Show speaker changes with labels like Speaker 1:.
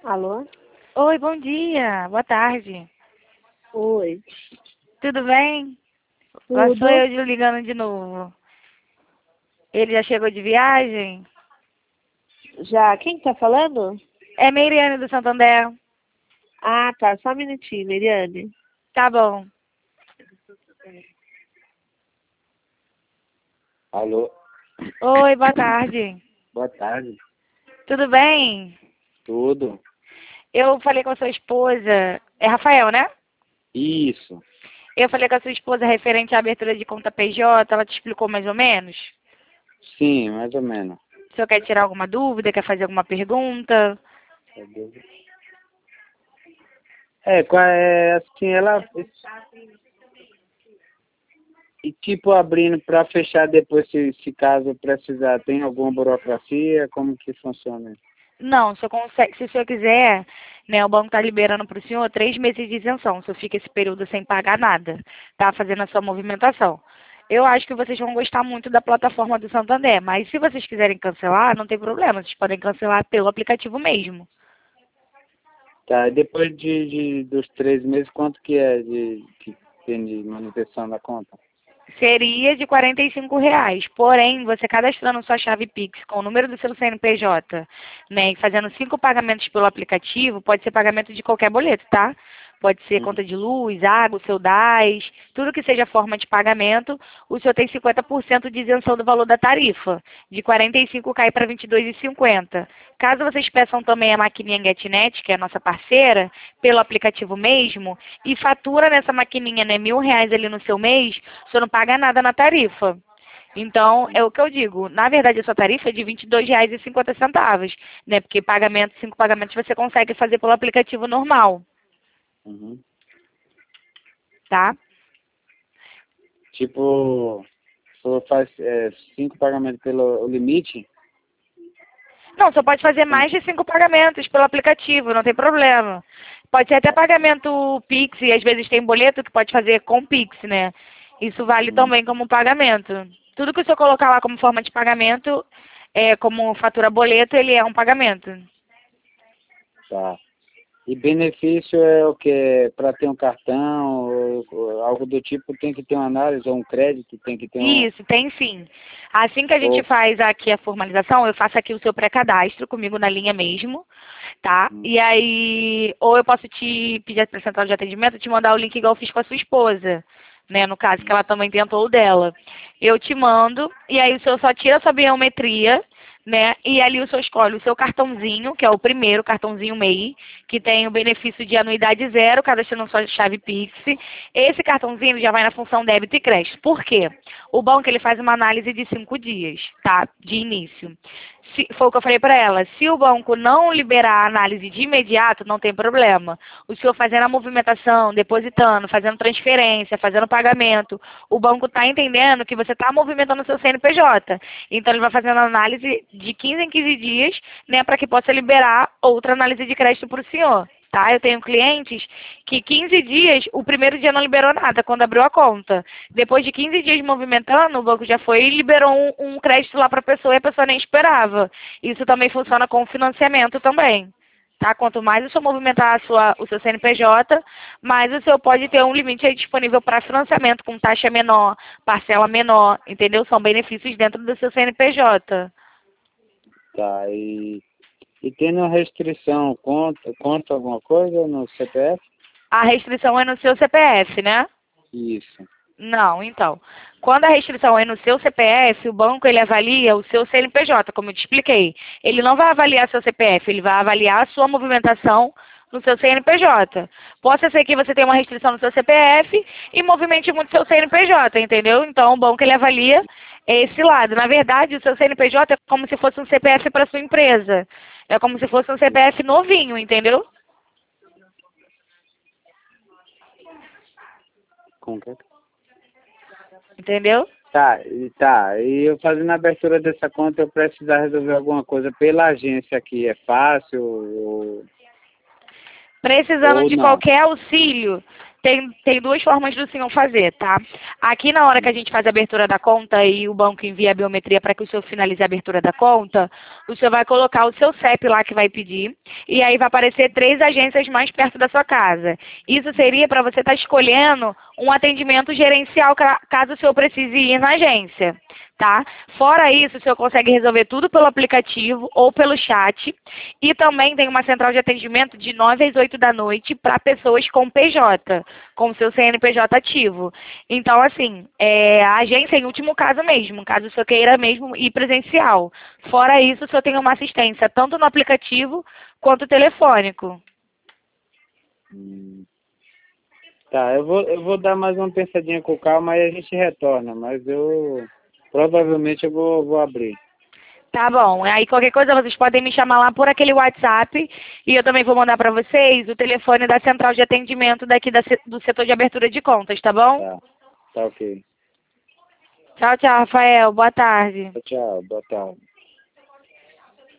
Speaker 1: Alô?
Speaker 2: Oi, bom dia. Boa tarde.
Speaker 1: Oi.
Speaker 2: Tudo bem? Lá sou
Speaker 1: Tudo?
Speaker 2: eu ligando de novo. Ele já chegou de viagem?
Speaker 1: Já. Quem tá falando?
Speaker 2: É Meiriane do Santander.
Speaker 1: Ah, tá. Só um minutinho, Meriane.
Speaker 2: Tá bom.
Speaker 3: Alô,
Speaker 2: Oi, boa tarde.
Speaker 3: boa tarde.
Speaker 2: Tudo bem?
Speaker 3: Tudo?
Speaker 2: Eu falei com a sua esposa. É Rafael, né?
Speaker 3: Isso.
Speaker 2: Eu falei com a sua esposa referente à abertura de conta PJ. Ela te explicou mais ou menos?
Speaker 3: Sim, mais ou menos.
Speaker 2: O senhor quer tirar alguma dúvida? Quer fazer alguma pergunta?
Speaker 3: Assim, ela... E tipo, abrindo para fechar depois, se caso precisar, tem alguma burocracia? Como que funciona?
Speaker 2: Não, o senhor consegue, se o senhor quiser, né, o banco está liberando para o senhor 3 meses de isenção. O senhor fica esse período sem pagar nada, tá fazendo a sua movimentação. Eu acho que vocês vão gostar muito da plataforma do Santander, mas se vocês quiserem cancelar, não tem problema, vocês podem cancelar pelo aplicativo mesmo.
Speaker 3: Tá, e depois dos 3 meses, quanto que é que tem de manutenção da conta?
Speaker 2: Seria de R$ 45, porém, você cadastrando sua chave Pix com o número do seu CNPJ, né, e fazendo 5 pagamentos pelo aplicativo, pode ser pagamento de qualquer boleto, tá? Pode ser conta de luz, água, seu DAS, tudo que seja forma de pagamento, o senhor tem 50% de isenção do valor da tarifa. De 45 cai para 22,50. Caso vocês peçam também a maquininha GetNet, que é a nossa parceira, pelo aplicativo mesmo, e fatura nessa maquininha, né, R$ 1.000 ali no seu mês, o senhor não paga nada na tarifa. Então, é o que eu digo. Na verdade, a sua tarifa é de R$ 22,50, né? Porque 5 pagamentos você consegue fazer pelo aplicativo normal,
Speaker 3: Uhum.
Speaker 2: tá?
Speaker 3: Tipo, se eu faz 5 pagamentos pelo o limite?
Speaker 2: Não, você pode fazer
Speaker 3: Como?
Speaker 2: mais de 5 pagamentos pelo aplicativo, não tem problema. Pode ser até pagamento Pix, e às vezes tem boleto que pode fazer com Pix, né? Isso vale
Speaker 3: Hum,
Speaker 2: também como pagamento. Tudo que o senhor colocar lá como forma de pagamento, como fatura boleto, ele é um pagamento.
Speaker 3: tá. E benefício é o que? Para ter um cartão ou algo do tipo, tem que ter uma análise ou um crédito, tem que ter um...
Speaker 2: Isso, tem sim. Assim que a gente
Speaker 3: Ou,
Speaker 2: faz aqui a formalização, eu faço aqui o seu pré-cadastro comigo na linha mesmo, tá?
Speaker 3: hum,
Speaker 2: E aí, ou eu posso te pedir para a central de atendimento, te mandar o link igual eu fiz com a sua esposa, né? No caso, que ela também tentou o dela. Eu te mando, e aí o senhor só tira a sua biometria, né? E ali o senhor escolhe o seu cartãozinho, que é o primeiro, cartãozinho MEI, que tem o benefício de anuidade zero, cadastrando sua chave Pix. Esse cartãozinho já vai na função débito e crédito. Por quê? O banco ele faz uma análise de 5 dias, tá? De início. Foi o que eu falei para ela. Se o banco não liberar a análise de imediato, não tem problema. O senhor fazendo a movimentação, depositando, fazendo transferência, fazendo pagamento, o banco está entendendo que você está movimentando o seu CNPJ. Então ele vai fazendo análise de 15 em 15 dias, né, para que possa liberar outra análise de crédito para o senhor. Tá? Eu tenho clientes que 15 dias, o primeiro dia não liberou nada quando abriu a conta. Depois de 15 dias movimentando, o banco já foi e liberou um crédito lá para a pessoa e a pessoa nem esperava. Isso também funciona com financiamento também. Tá? Quanto mais o senhor movimentar o seu CNPJ, mais o senhor pode ter um limite aí disponível para financiamento com taxa menor, parcela menor, entendeu? São benefícios dentro do seu CNPJ.
Speaker 3: tá, e tendo restrição, conta alguma coisa no CPF?
Speaker 2: A restrição é no seu CPF, né?
Speaker 3: Isso.
Speaker 2: Não, então. Quando a restrição é no seu CPF, o banco ele avalia o seu CNPJ, como eu te expliquei. Ele não vai avaliar seu CPF, ele vai avaliar a sua movimentação no seu CNPJ. Pode ser que você tenha uma restrição no seu CPF e movimente muito seu CNPJ, entendeu? Então o banco ele avalia esse lado. Na verdade, o seu CNPJ é como se fosse um CPF para sua empresa. É como se fosse um CPF novinho, entendeu?
Speaker 3: Como que é?
Speaker 2: Entendeu?
Speaker 3: Tá. E eu fazendo a abertura dessa conta, eu precisar resolver alguma coisa pela agência aqui, é fácil
Speaker 2: Precisando
Speaker 3: ou
Speaker 2: de
Speaker 3: não?
Speaker 2: qualquer auxílio, Tem duas formas do senhor fazer, tá? Aqui na hora que a gente faz a abertura da conta e o banco envia a biometria para que o senhor finalize a abertura da conta, o senhor vai colocar o seu CEP lá que vai pedir e aí vai aparecer 3 agências mais perto da sua casa. Isso seria para você estar escolhendo um atendimento gerencial caso o senhor precise ir na agência, tá? Fora isso, o senhor consegue resolver tudo pelo aplicativo ou pelo chat e também tem uma central de atendimento de 9 às 8 da noite para pessoas com PJ, com seu CNPJ ativo. Então, assim, a agência em último caso mesmo, caso o senhor queira mesmo ir presencial. Fora isso, o senhor tem uma assistência tanto no aplicativo quanto telefônico.
Speaker 3: Tá, eu vou dar mais uma pensadinha com calma e a gente retorna, mas provavelmente eu vou abrir.
Speaker 2: Tá bom. Aí qualquer coisa vocês podem me chamar lá por aquele WhatsApp e eu também vou mandar para vocês o telefone da central de atendimento daqui do setor de abertura de contas, tá bom?
Speaker 3: Tá ok.
Speaker 2: Tchau, tchau, Rafael. Boa tarde.
Speaker 3: Tchau, boa tarde.